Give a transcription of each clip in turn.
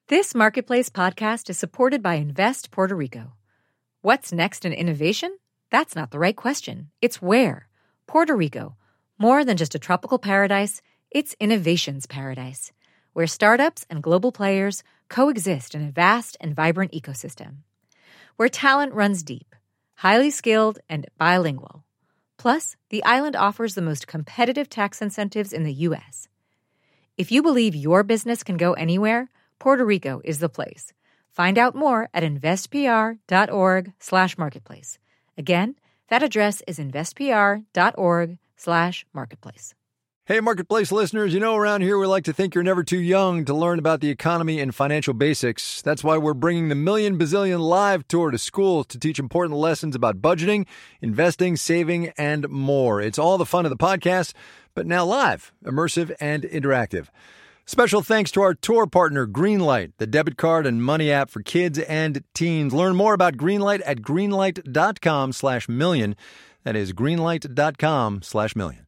This Marketplace podcast is supported by Invest Puerto Rico. What's next in innovation? That's not the right question. It's where. Puerto Rico. More than just a tropical paradise, it's innovation's paradise, where startups and global players coexist in a vast and vibrant ecosystem. Where talent runs deep, highly skilled, and bilingual. Plus, the island offers the most competitive tax incentives in the U.S. If you believe your business can go anywhere, Puerto Rico is the place. Find out more at investpr.org/marketplace. Again, that address is investpr.org/marketplace. Hey, Marketplace listeners, you know around here we like to think you're never too young to learn about the economy and financial basics. That's why we're bringing the Million Bazillion Live Tour to schools to teach important lessons about budgeting, investing, saving, and more. It's all the fun of the podcast, but now live, immersive, and interactive. Special thanks to our tour partner, Greenlight, the debit card and money app for kids and teens. Learn more about Greenlight at greenlight.com/million. That is greenlight.com/million.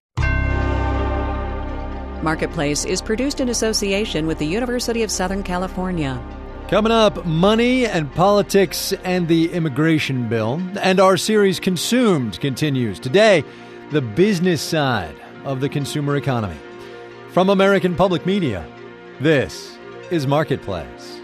Marketplace is produced in association with the University of Southern California. Coming up, money and politics and the immigration bill. And our series Consumed continues. Today, the business side of the consumer economy. From American Public Media, this is Marketplace.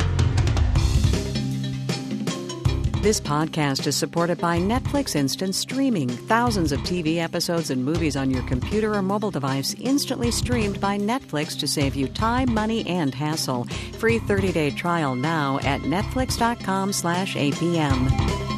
This podcast is supported by Netflix Instant Streaming. Thousands of TV episodes and movies on your computer or mobile device instantly streamed by Netflix to save you time, money, and hassle. Free 30-day trial now at netflix.com/APM.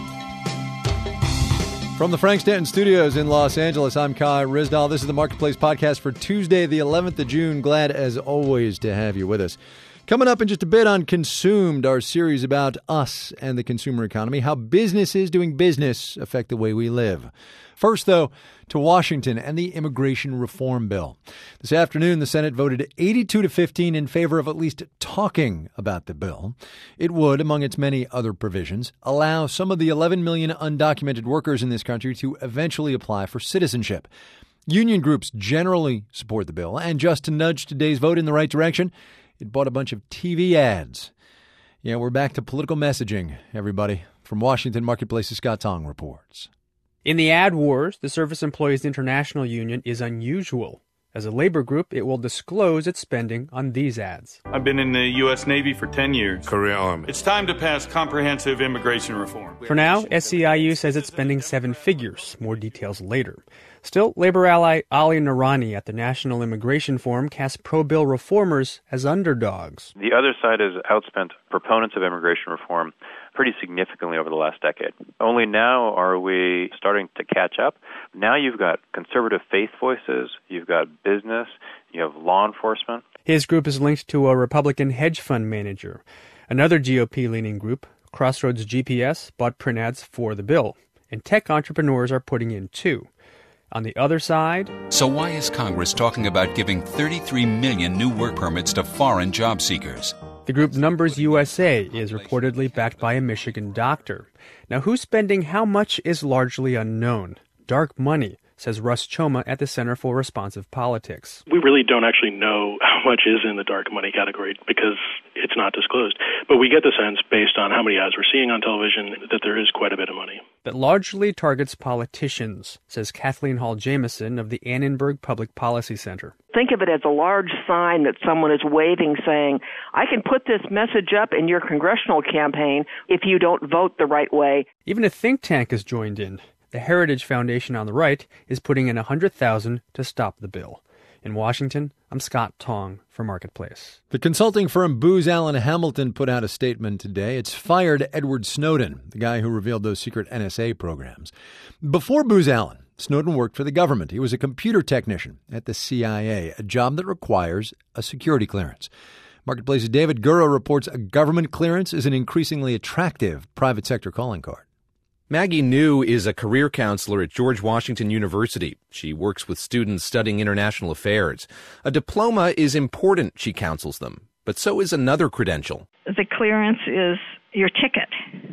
From the Frank Stanton Studios in Los Angeles, I'm Kai Ryssdal. This is the Marketplace podcast for Tuesday, the 11th of June. Glad, as always, to have you with us. Coming up in just a bit on Consumed, our series about us and the consumer economy, how businesses doing business affect the way we live. First, though, to Washington and the immigration reform bill. This afternoon, the Senate voted 82-15 in favor of at least talking about the bill. It would, among its many other provisions, allow some of the 11 million undocumented workers in this country to eventually apply for citizenship. Union groups generally support the bill, and just to nudge today's vote in the right direction, it bought a bunch of TV ads. Yeah, we're back to political messaging, everybody. From Washington, Marketplace's Scott Tong reports. In the ad wars, the Service Employees International Union is unusual. As a labor group, it will disclose its spending on these ads. I've been in the U.S. Navy for 10 years. Career Army. It's time to pass comprehensive immigration reform. For now, SEIU says it's spending 7 figures. More details later. Still, labor ally Ali Noorani at the National Immigration Forum casts pro-bill reformers as underdogs. The other side has outspent proponents of immigration reform pretty significantly over the last decade. Only now are we starting to catch up. Now you've got conservative faith voices, you've got business, you have law enforcement. His group is linked to a Republican hedge fund manager. Another GOP-leaning group, Crossroads GPS, bought print ads for the bill. And tech entrepreneurs are putting in too. On the other side... So why is Congress talking about giving 33 million new work permits to foreign job seekers? The group Numbers USA is reportedly backed by a Michigan doctor. Now, who's spending how much is largely unknown. Dark money, says Russ Choma at the Center for Responsive Politics. We really don't actually know how much is in the dark money category because it's not disclosed. But we get the sense, based on how many ads we're seeing on television, that there is quite a bit of money. That largely targets politicians, says Kathleen Hall Jamieson of the Annenberg Public Policy Center. Think of it as a large sign that someone is waving saying, I can put this message up in your congressional campaign if you don't vote the right way. Even a think tank has joined in. The Heritage Foundation on the right is putting in $100,000 to stop the bill. In Washington, I'm Scott Tong for Marketplace. The consulting firm Booz Allen Hamilton put out a statement today. It's fired Edward Snowden, the guy who revealed those secret NSA programs. Before Booz Allen, Snowden worked for the government. He was a computer technician at the CIA, a job that requires a security clearance. Marketplace's David Gura reports a government clearance is an increasingly attractive private sector calling card. Maggie New is a career counselor at George Washington University. She works with students studying international affairs. A diploma is important, she counsels them, but so is another credential. The clearance is your ticket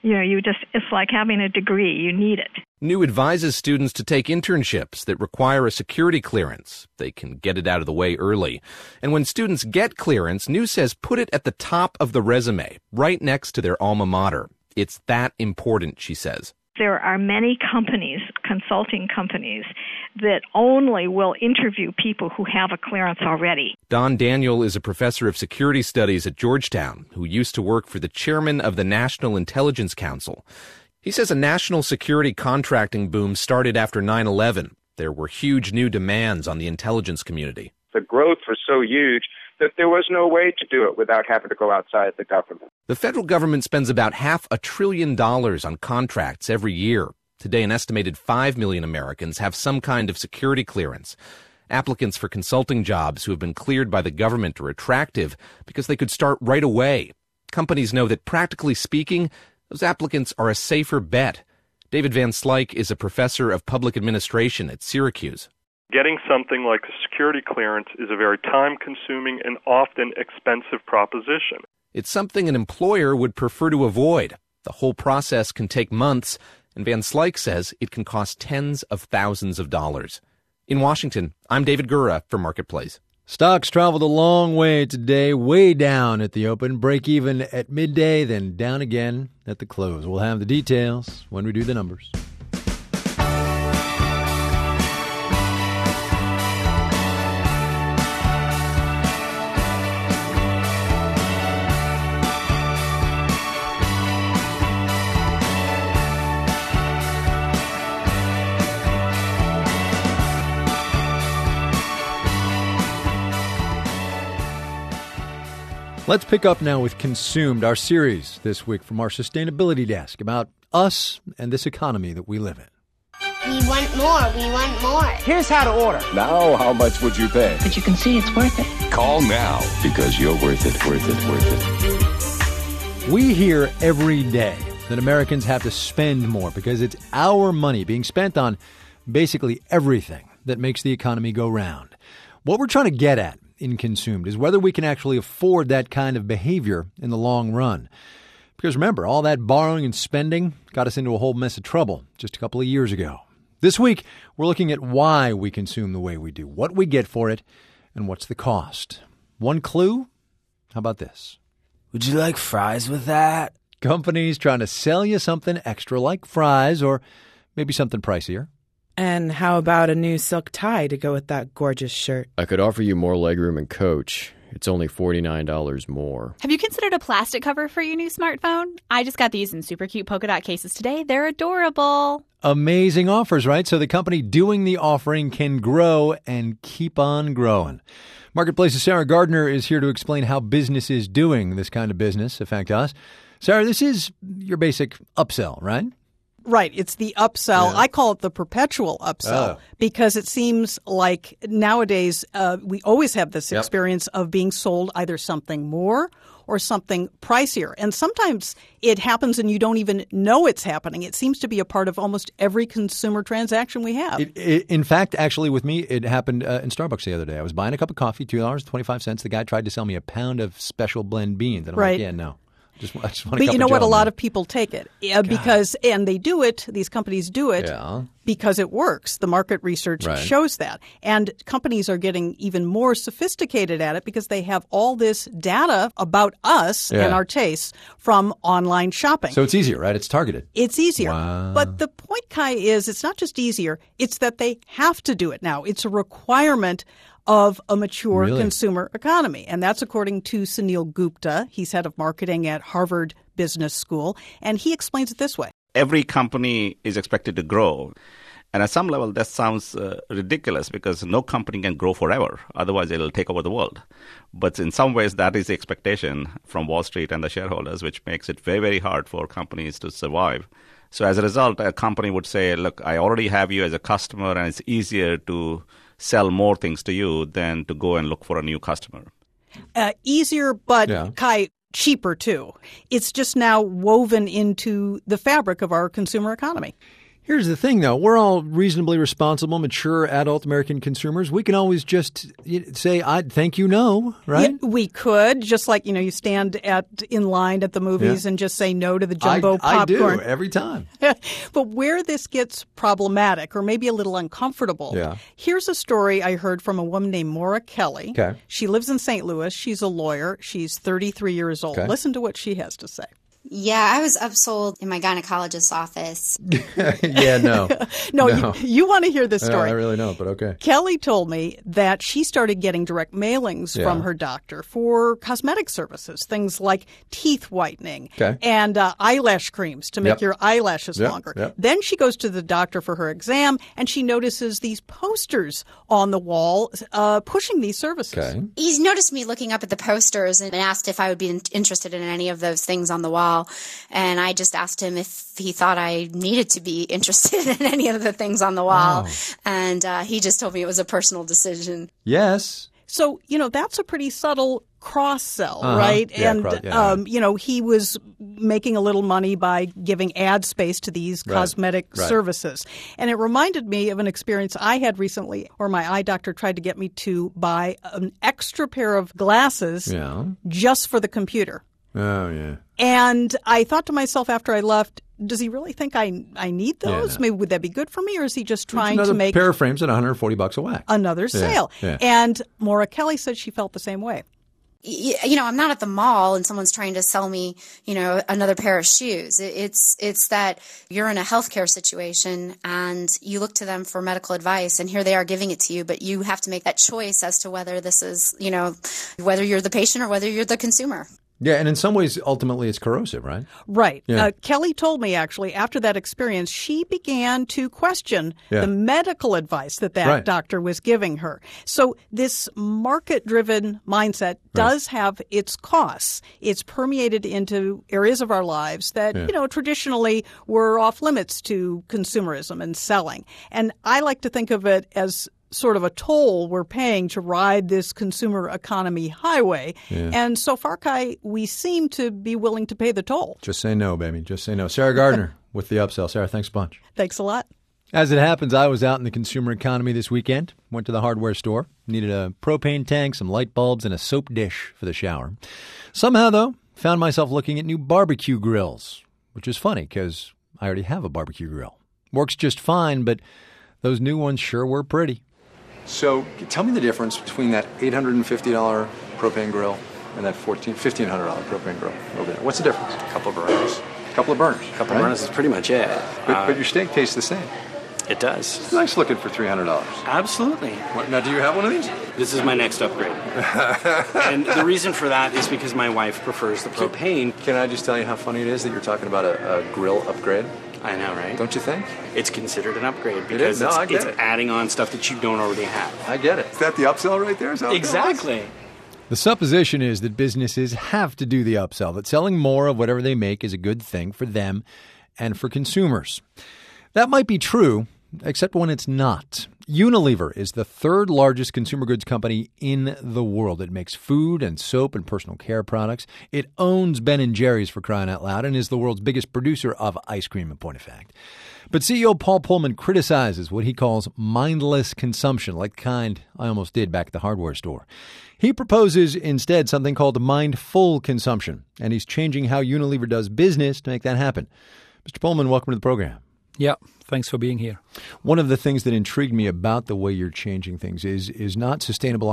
it's like having a degree. You need it. New advises students to take internships that require a security clearance. They can get it out of the way early. And when students get clearance, New says put it at the top of the resume, right next to their alma mater. It's that important, she says. There are many companies, consulting companies, that only will interview people who have a clearance already. Don Daniel is a professor of security studies at Georgetown who used to work for the chairman of the National Intelligence Council. He says a national security contracting boom started after 9/11. There were huge new demands on the intelligence community. The growth was so huge that there was no way to do it without having to go outside the government. The federal government spends about $500 billion on contracts every year. Today, an estimated 5 million Americans have some kind of security clearance. Applicants for consulting jobs who have been cleared by the government are attractive because they could start right away. Companies know that, practically speaking, those applicants are a safer bet. David Van Slyke is a professor of public administration at Syracuse. Getting something like a security clearance is a very time-consuming and often expensive proposition. It's something an employer would prefer to avoid. The whole process can take months, and Van Slyke says it can cost tens of thousands of dollars. In Washington, I'm David Gura for Marketplace. Stocks traveled a long way today, way down at the open, break even at midday, then down again at the close. We'll have the details when we do the numbers. Let's pick up now with Consumed, our series this week from our sustainability desk about us and this economy that we live in. We want more. We want more. Here's how to order. Now, how much would you pay? But you can see it's worth it. Call now because you're worth it, worth it, worth it. We hear every day that Americans have to spend more because it's our money being spent on basically everything that makes the economy go round. What we're trying to get at in Consumed is whether we can actually afford that kind of behavior in the long run. Because remember, all that borrowing and spending got us into a whole mess of trouble just a couple of years ago. This week, we're looking at why we consume the way we do, what we get for it, and what's the cost. One clue? How about this? Would you like fries with that? Companies trying to sell you something extra like fries or maybe something pricier. And how about a new silk tie to go with that gorgeous shirt? I could offer you more legroom in Coach. It's only $49 more. Have you considered a plastic cover for your new smartphone? I just got these in super cute polka dot cases today. They're adorable. Amazing offers, right? So the company doing the offering can grow and keep on growing. Marketplace's Sarah Gardner is here to explain how business is doing this kind of business affect us. Sarah, this is your basic upsell, right? Right. It's the upsell. Yeah. I call it the perpetual upsell because it seems like nowadays we always have this experience of being sold either something more or something pricier. And sometimes it happens and you don't even know it's happening. It seems to be a part of almost every consumer transaction we have. In fact, actually with me, it happened in Starbucks the other day. I was buying a cup of coffee, $2.25. The guy tried to sell me a pound of special blend beans. And I'm like, yeah, no. But you know what? A lot of people take it because, and they do it, these companies do it because it works. The market research shows that. And companies are getting even more sophisticated at it because they have all this data about us and our tastes from online shopping. So it's easier, right? It's targeted. It's easier. Wow. But the point, Kai, is it's not just easier. It's that they have to do it now. It's a requirement of a mature consumer economy. And that's according to Sunil Gupta. He's head of marketing at Harvard Business School. And he explains it this way. Every company is expected to grow. And at some level, that sounds ridiculous because no company can grow forever. Otherwise, it'll take over the world. But in some ways, that is the expectation from Wall Street and the shareholders, which makes it very, very hard for companies to survive. So as a result, a company would say, look, I already have you as a customer, and it's easier to sell more things to you than to go and look for a new customer. Easier, but Kai, cheaper too. It's just now woven into the fabric of our consumer economy. Here's the thing, though. We're all reasonably responsible, mature, adult American consumers. We can always just say, thank you, no, right? Yeah, we could, just like, you stand in line at the movies and just say no to the jumbo popcorn. I do, every time. But where this gets problematic or maybe a little uncomfortable, here's a story I heard from a woman named Maura Kelly. Okay. She lives in St. Louis. She's a lawyer. She's 33 years old. Okay. Listen to what she has to say. Yeah, I was upsold in my gynecologist's office. No, you want to hear this story. I really don't, but okay. Kelly told me that she started getting direct mailings from her doctor for cosmetic services, things like teeth whitening and eyelash creams to make your eyelashes longer. Then she goes to the doctor for her exam, and she notices these posters on the wall pushing these services. Okay. He's noticed me looking up at the posters and asked if I would be interested in any of those things on the wall. And I just asked him if he thought I needed to be interested in any of the things on the wall. Oh. And he just told me it was a personal decision. Yes. So, that's a pretty subtle cross-sell, right? Yeah, and, he was making a little money by giving ad space to these cosmetic services. And it reminded me of an experience I had recently where my eye doctor tried to get me to buy an extra pair of glasses just for the computer. Oh, yeah. And I thought to myself after I left, does he really think I need those? Yeah, no. Maybe would that be good for me, or is he just trying to make pair of frames at $140 a whack? Another sale. Yeah. And Maura Kelly said she felt the same way. I'm not at the mall and someone's trying to sell me, another pair of shoes. It's that you're in a healthcare situation and you look to them for medical advice, and here they are giving it to you, but you have to make that choice as to whether this is, whether you're the patient or whether you're the consumer. Yeah, and in some ways, ultimately, it's corrosive, right? Right. Yeah. Kelly told me, actually, after that experience, she began to question the medical advice that doctor was giving her. So this market-driven mindset does have its costs. It's permeated into areas of our lives that, traditionally were off limits to consumerism and selling. And I like to think of it as sort of a toll we're paying to ride this consumer economy highway. Yeah. And so far, Kai, we seem to be willing to pay the toll. Just say no, baby. Just say no. Sarah Gardner with the Upsell. Sarah, thanks a bunch. Thanks a lot. As it happens, I was out in the consumer economy this weekend. Went to the hardware store. Needed a propane tank, some light bulbs, and a soap dish for the shower. Somehow, though, found myself looking at new barbecue grills, which is funny because I already have a barbecue grill. Works just fine, but those new ones sure were pretty. So tell me the difference between that $850 propane grill and that $1,500 propane grill over there. What's the difference? A couple of burners. Couple of burners is pretty much it. But your steak tastes the same. It does. It's nice looking for $300. Absolutely. Now, do you have one of these? This is my next upgrade. And the reason for that is because my wife prefers the propane. Can I just tell you how funny it is that you're talking about a grill upgrade? I know, right? Don't you think? It's considered an upgrade because it's adding on stuff that you don't already have. I get it. Is that the upsell right there? Exactly. The supposition is that businesses have to do the upsell, that selling more of whatever they make is a good thing for them and for consumers. That might be true, except when it's not. Unilever is the third largest consumer goods company in the world. It makes food and soap and personal care products. It owns Ben & Jerry's, for crying out loud, and is the world's biggest producer of ice cream, in point of fact. But CEO Paul Pullman criticizes what he calls mindless consumption, like the kind I almost did back at the hardware store. He proposes instead something called mindful consumption, and he's changing how Unilever does business to make that happen. Mr. Pullman, welcome to the program. Yeah, thanks for being here. One of the things that intrigued me about the way you're changing things is not sustainability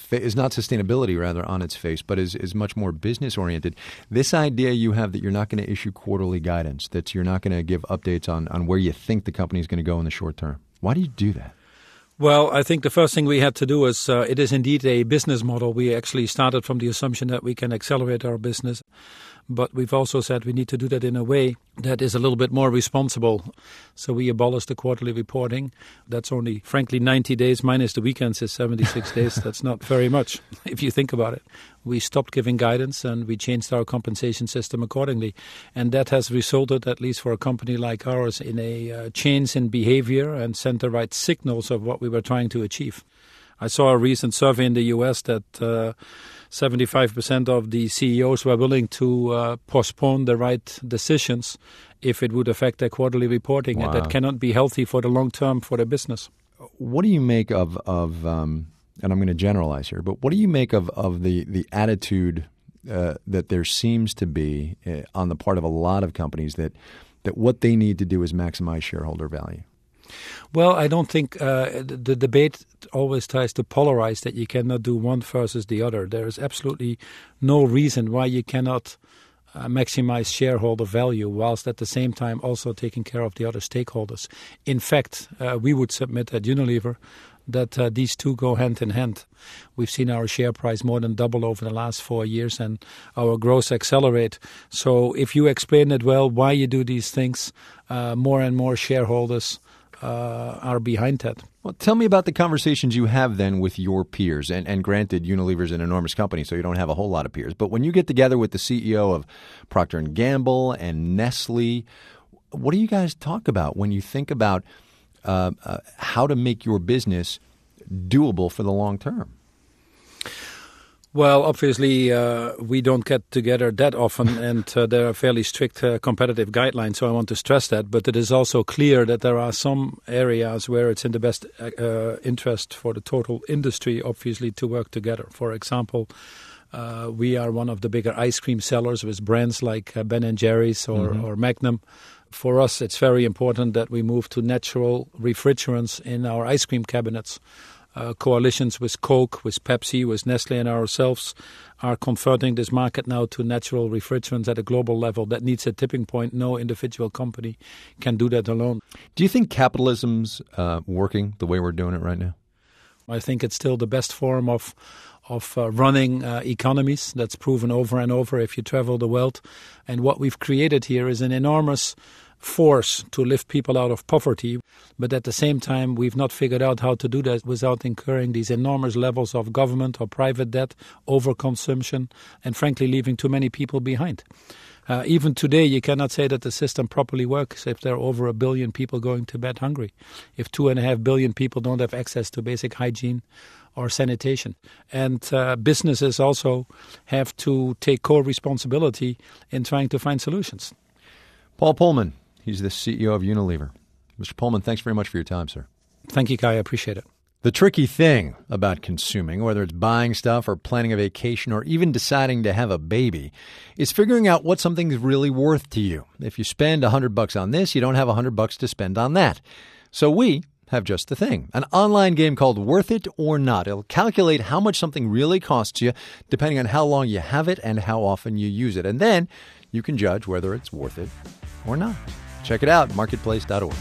on its face, but is much more business oriented. This idea you have that you're not going to issue quarterly guidance, that you're not going to give updates on where you think the company is going to go in the short term. Why do you do that? Well, I think the first thing we had to do is it is indeed a business model. We actually started from the assumption that we can accelerate our business. But we've also said we need to do that in a way that is a little bit more responsible. So we abolished the quarterly reporting. That's only, frankly, 90 days minus the weekends is 76 days. That's not very much if you think about it. We stopped giving guidance and we changed our compensation system accordingly. And that has resulted, at least for a company like ours, in a change in behavior and sent the right signals of what we were trying to achieve. I saw a recent survey in the U.S. that 75% of the CEOs were willing to postpone the right decisions if it would affect their quarterly reporting. Wow. And that cannot be healthy for the long term for their business. What do you make of and I'm going to generalize here, but what do you make of the attitude that there seems to be on the part of a lot of companies that what they need to do is maximize shareholder value? Well, I don't think the debate always tries to polarize that you cannot do one versus the other. There is absolutely no reason why you cannot maximize shareholder value whilst at the same time also taking care of the other stakeholders. In fact, we would submit at Unilever that these two go hand in hand. We've seen our share price more than double over the last 4 years and our growth accelerate. So if you explain it well why you do these things, more and more shareholders are behind that. Well, tell me about the conversations you have then with your peers. And granted, Unilever's an enormous company, so you don't have a whole lot of peers. But when you get together with the CEO of Procter & Gamble and Nestle, what do you guys talk about when you think about how to make your business doable for the long term? Well, obviously, we don't get together that often, and there are fairly strict competitive guidelines, so I want to stress that. But it is also clear that there are some areas where it's in the best interest for the total industry, obviously, to work together. For example, we are one of the bigger ice cream sellers with brands like Ben & Jerry's or Magnum. For us, it's very important that we move to natural refrigerants in our ice cream cabinets. Coalitions with Coke, with Pepsi, with Nestle and ourselves are converting this market now to natural refrigerants at a global level. That needs a tipping point. No individual company can do that alone. Do you think capitalism's working the way we're doing it right now? I think it's still the best form of running economies. That's proven over and over if you travel the world. And what we've created here is an enormous force to lift people out of poverty. But at the same time, we've not figured out how to do that without incurring these enormous levels of government or private debt, overconsumption, and frankly, leaving too many people behind. Even today, you cannot say that the system properly works if there are over 1 billion people going to bed hungry, if 2.5 billion people don't have access to basic hygiene or sanitation. And businesses also have to take co-responsibility in trying to find solutions. Paul Polman, he's the CEO of Unilever. Mr. Polman, thanks very much for your time, sir. Thank you, Kai. I appreciate it. The tricky thing about consuming, whether it's buying stuff or planning a vacation or even deciding to have a baby, is figuring out what something's really worth to you. If you spend $100 on this, you don't have $100 to spend on that. So we have just the thing, an online game called Worth It or Not. It'll calculate how much something really costs you depending on how long you have it and how often you use it. And then you can judge whether it's worth it or not. Check it out, marketplace.org.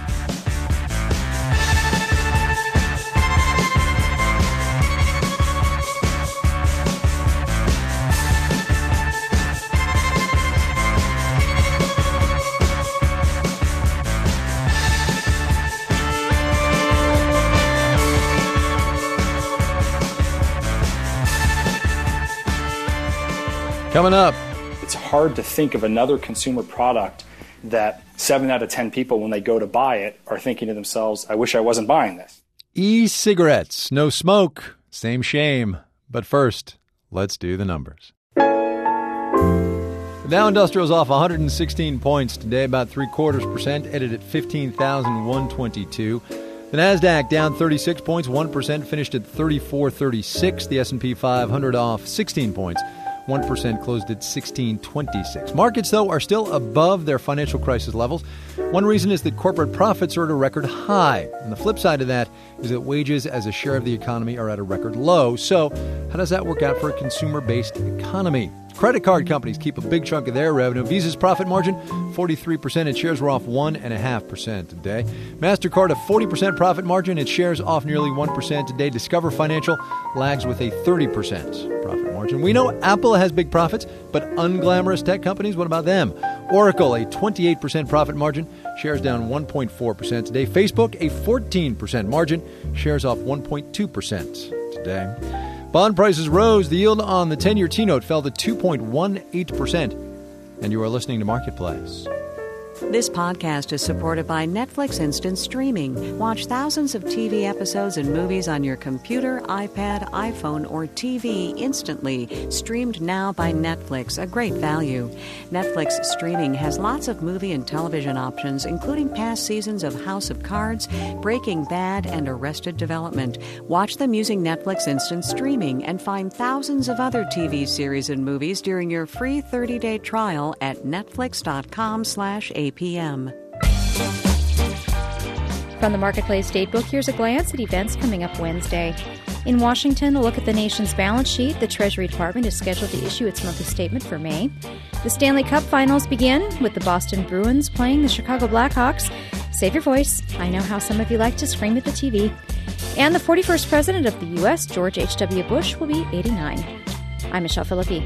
Coming up. It's hard to think of another consumer product that 7 out of 10 people, when they go to buy it, are thinking to themselves, I wish I wasn't buying this. E-cigarettes, no smoke, same shame. But first, let's do the numbers. The Dow Industrial's off 116 points today, about 0.75%, ended at 15,122. The Nasdaq down 36 points, 1%, finished at 3436. The S&P 500 off 16 points. 1% closed at 1626. Markets, though, are still above their financial crisis levels. One reason is that corporate profits are at a record high. And the flip side of that is that wages as a share of the economy are at a record low. So how does that work out for a consumer-based economy? Credit card companies keep a big chunk of their revenue. Visa's profit margin, 43%. Its shares were off 1.5% today. MasterCard, a 40% profit margin. Its shares off nearly 1% today. Discover Financial lags with a 30% profit margin. We know Apple has big profits, but unglamorous tech companies, what about them? Oracle, a 28% profit margin. Shares down 1.4% today. Facebook, a 14% margin. Shares off 1.2% today. Bond prices rose. The yield on the 10-year T-note fell to 2.18%. And you are listening to Marketplace. This podcast is supported by Netflix Instant Streaming. Watch thousands of TV episodes and movies on your computer, iPad, iPhone, or TV instantly. Streamed now by Netflix, a great value. Netflix Streaming has lots of movie and television options, including past seasons of House of Cards, Breaking Bad, and Arrested Development. Watch them using Netflix Instant Streaming and find thousands of other TV series and movies during your free 30-day trial at netflix.com/APM. From the Marketplace Datebook, here's a glance at events coming up Wednesday. In Washington, a look at the nation's balance sheet. The Treasury Department is scheduled to issue its monthly statement for May. The Stanley Cup Finals begin with the Boston Bruins playing the Chicago Blackhawks. Save your voice. I know how some of you like to scream at the TV. And the 41st President of the U.S., George H.W. Bush, will be 89. I'm Michelle Philippi.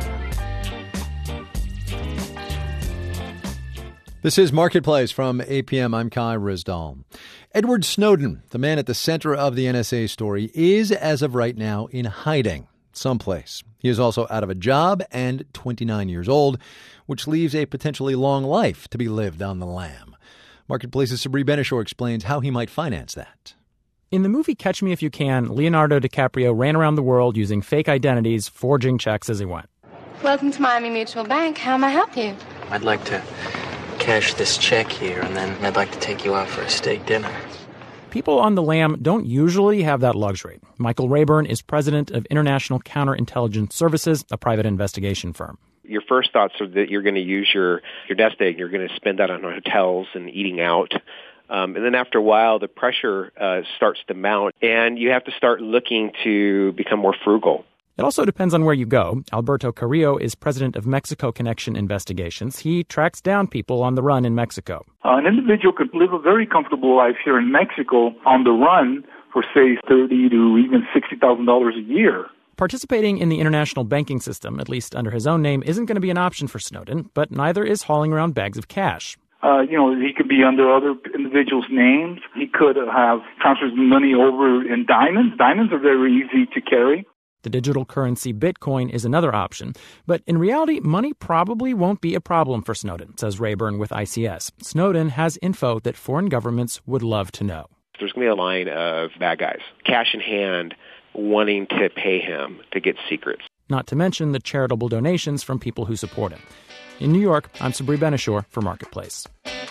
This is Marketplace from APM. I'm Kai Rizdal. Edward Snowden, the man at the center of the NSA story, is, as of right now, in hiding someplace. He is also out of a job and 29 years old, which leaves a potentially long life to be lived on the lam. Marketplace's Sabri Benishore explains how he might finance that. In the movie Catch Me If You Can, Leonardo DiCaprio ran around the world using fake identities, forging checks as he went. Welcome to Miami Mutual Bank. How may I help you? I'd like to cash this check here, and then I'd like to take you out for a steak dinner. People on the lam don't usually have that luxury. Michael Rayburn is president of International Counterintelligence Services, a private investigation firm. Your first thoughts are that you're going to use your nest egg, you're going to spend that on hotels and eating out. And then after a while, the pressure starts to mount, and you have to start looking to become more frugal. It also depends on where you go. Alberto Carrillo is president of Mexico Connection Investigations. He tracks down people on the run in Mexico. An individual could live a very comfortable life here in Mexico on the run for, say, $30,000 to even $60,000 a year. Participating in the international banking system, at least under his own name, isn't going to be an option for Snowden, but neither is hauling around bags of cash. He could be under other individuals' names. He could have transferred money over in diamonds. Diamonds are very easy to carry. The digital currency Bitcoin is another option. But in reality, money probably won't be a problem for Snowden, says Rayburn with ICS. Snowden has info that foreign governments would love to know. There's going to be a line of bad guys, cash in hand, wanting to pay him to get secrets. Not to mention the charitable donations from people who support him. In New York, I'm Sabri Benishore for Marketplace.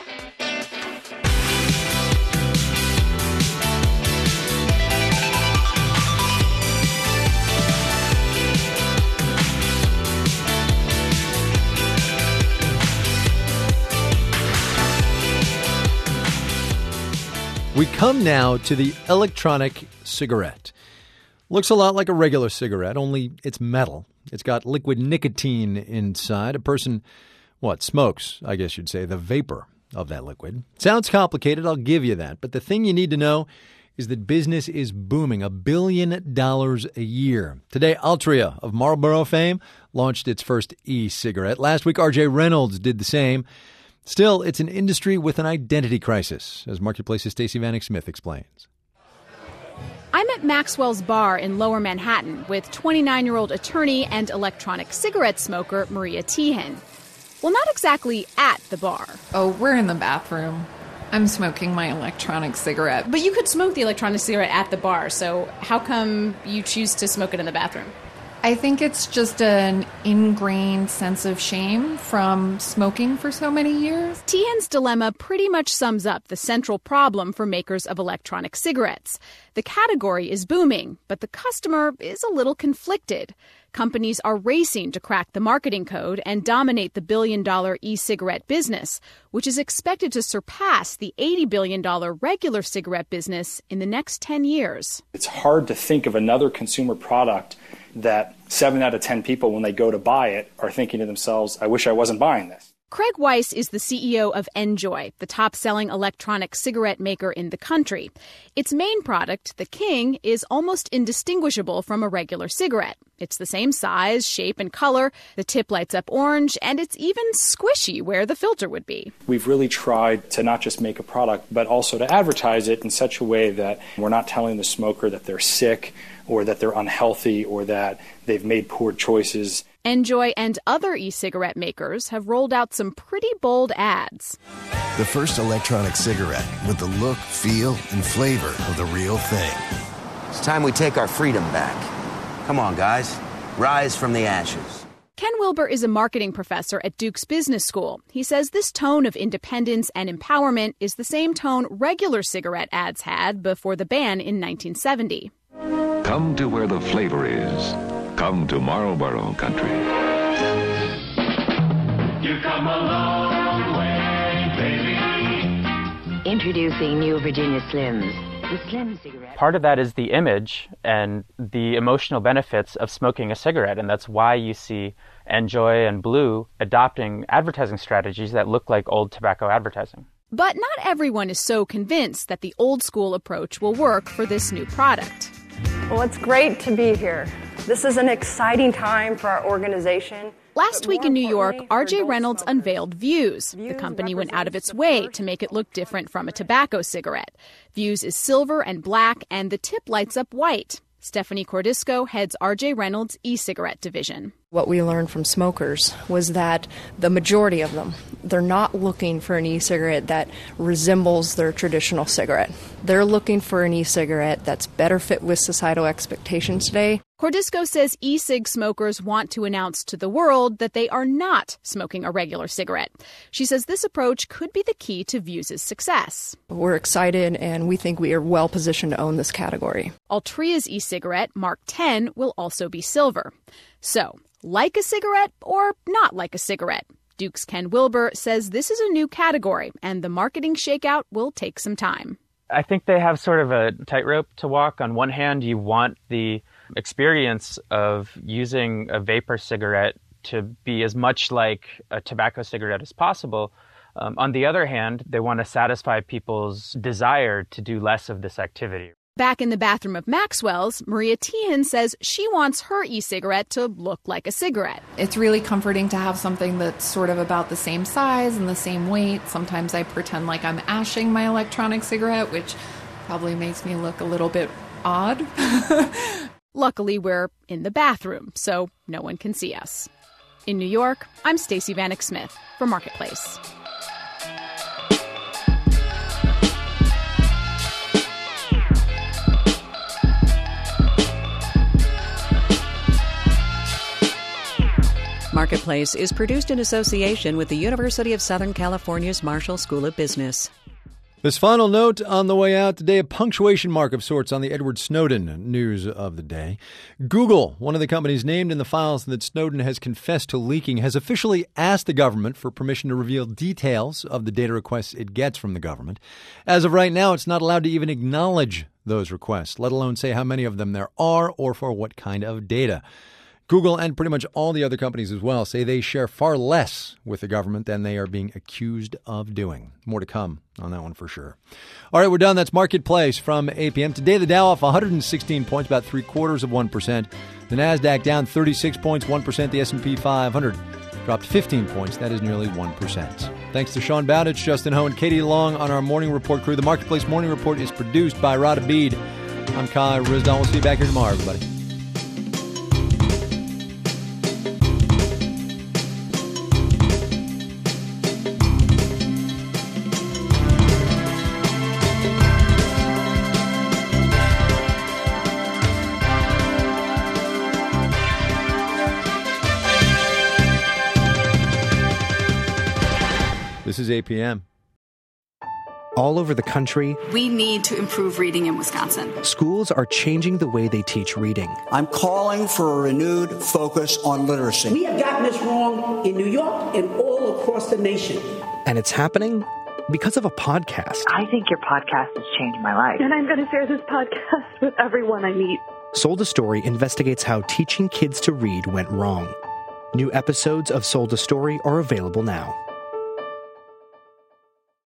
We come now to the electronic cigarette. Looks a lot like a regular cigarette, only it's metal. It's got liquid nicotine inside. A person, smokes, I guess you'd say, the vapor of that liquid. Sounds complicated, I'll give you that. But the thing you need to know is that business is booming, $1 billion a year. Today, Altria of Marlboro fame launched its first e-cigarette. Last week, R.J. Reynolds did the same. Still, it's an industry with an identity crisis, as Marketplace's Stacey Vanek Smith explains. I'm at Maxwell's Bar in Lower Manhattan with 29-year-old attorney and electronic cigarette smoker Maria Tehan. Well, not exactly at the bar. Oh, we're in the bathroom. I'm smoking my electronic cigarette. But you could smoke the electronic cigarette at the bar, so how come you choose to smoke it in the bathroom? I think it's just an ingrained sense of shame from smoking for so many years. Tehan's dilemma pretty much sums up the central problem for makers of electronic cigarettes. The category is booming, but the customer is a little conflicted. Companies are racing to crack the marketing code and dominate the billion-dollar e-cigarette business, which is expected to surpass the $80 billion regular cigarette business in the next 10 years. It's hard to think of another consumer product that 7 out of 10 people, when they go to buy it, are thinking to themselves, I wish I wasn't buying this. Craig Weiss is the CEO of NJOY, the top-selling electronic cigarette maker in the country. Its main product, the King, is almost indistinguishable from a regular cigarette. It's the same size, shape, and color, the tip lights up orange, and it's even squishy where the filter would be. We've really tried to not just make a product, but also to advertise it in such a way that we're not telling the smoker that they're sick or that they're unhealthy or that they've made poor choices. NJOY and other e-cigarette makers have rolled out some pretty bold ads. The first electronic cigarette with the look, feel, and flavor of the real thing. It's time we take our freedom back. Come on, guys. Rise from the ashes. Ken Wilber is a marketing professor at Duke's Business School. He says this tone of independence and empowerment is the same tone regular cigarette ads had before the ban in 1970. Come to where the flavor is. Come to Marlboro country. You come a long way, baby. Introducing new Virginia Slims. The Slim cigarette. Part of that is the image and the emotional benefits of smoking a cigarette, and that's why you see NJOY and Blue adopting advertising strategies that look like old tobacco advertising. But not everyone is so convinced that the old school approach will work for this new product. Well, it's great to be here. This is an exciting time for our organization. Last week in New York, R.J. Reynolds unveiled Vuse. The company went out of its way to make it look different from a tobacco cigarette. Vuse is silver and black, and the tip lights up white. Stephanie Cordisco heads R.J. Reynolds' e-cigarette division. What we learned from smokers was that the majority of them, they're not looking for an e-cigarette that resembles their traditional cigarette. They're looking for an e-cigarette that's better fit with societal expectations today. Cordisco says e-cig smokers want to announce to the world that they are not smoking a regular cigarette. She says this approach could be the key to Vuse's success. We're excited and we think we are well positioned to own this category. Altria's e-cigarette, Mark 10, will also be silver. So, like a cigarette or not like a cigarette? Duke's Ken Wilber says this is a new category and the marketing shakeout will take some time. I think they have sort of a tightrope to walk. On one hand, you want the experience of using a vapor cigarette to be as much like a tobacco cigarette as possible. On the other hand, they want to satisfy people's desire to do less of this activity. Back in the bathroom of Maxwell's, Maria Teehan says she wants her e-cigarette to look like a cigarette. It's really comforting to have something that's sort of about the same size and the same weight. Sometimes I pretend like I'm ashing my electronic cigarette, which probably makes me look a little bit odd. Luckily, we're in the bathroom, so no one can see us. In New York, I'm Stacey Vanek Smith for Marketplace. Marketplace is produced in association with the University of Southern California's Marshall School of Business. This final note on the way out today, a punctuation mark of sorts on the Edward Snowden news of the day. Google, one of the companies named in the files that Snowden has confessed to leaking, has officially asked the government for permission to reveal details of the data requests it gets from the government. As of right now, it's not allowed to even acknowledge those requests, let alone say how many of them there are or for what kind of data. Google and pretty much all the other companies as well say they share far less with the government than they are being accused of doing. More to come on that one for sure. All right, we're done. That's Marketplace from 8 p.m. Today, the Dow off 116 points, about 0.75%. The NASDAQ down 36 points, 1%. The S&P 500 dropped 15 points. That is nearly 1%. Thanks to Sean Bowditch, Justin Ho, and Katie Long on our Morning Report crew. The Marketplace Morning Report is produced by Rod Abid. I'm Kai Rizdal. We'll see you back here tomorrow, everybody. This is 8 p.m. All over the country, we need to improve reading in Wisconsin. Schools are changing the way they teach reading. I'm calling for a renewed focus on literacy. We have gotten this wrong in New York and all across the nation. And it's happening because of a podcast. I think your podcast has changed my life. And I'm going to share this podcast with everyone I meet. Sold a Story investigates how teaching kids to read went wrong. New episodes of Sold a Story are available now.